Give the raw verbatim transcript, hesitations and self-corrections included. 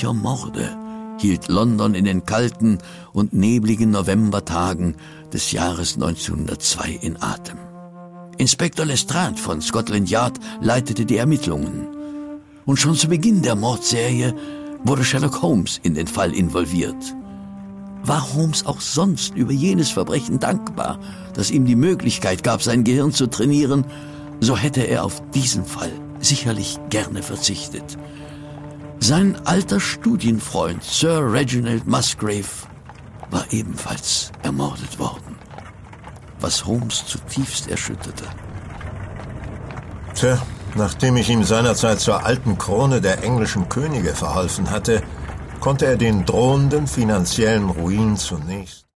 solcher Morde hielt London in den kalten und nebligen Novembertagen des Jahres neunzehnhundertzwei in Atem. Inspektor Lestrade von Scotland Yard leitete die Ermittlungen. Und schon zu Beginn der Mordserie wurde Sherlock Holmes in den Fall involviert. War Holmes auch sonst über jenes Verbrechen dankbar, das ihm die Möglichkeit gab, sein Gehirn zu trainieren, so hätte er auf diesen Fall sicherlich gerne verzichtet. Sein alter Studienfreund Sir Reginald Musgrave war ebenfalls ermordet worden, was Holmes zutiefst erschütterte. Tja, nachdem ich ihm seinerzeit zur alten Krone der englischen Könige verholfen hatte, konnte er den drohenden finanziellen Ruin zunächst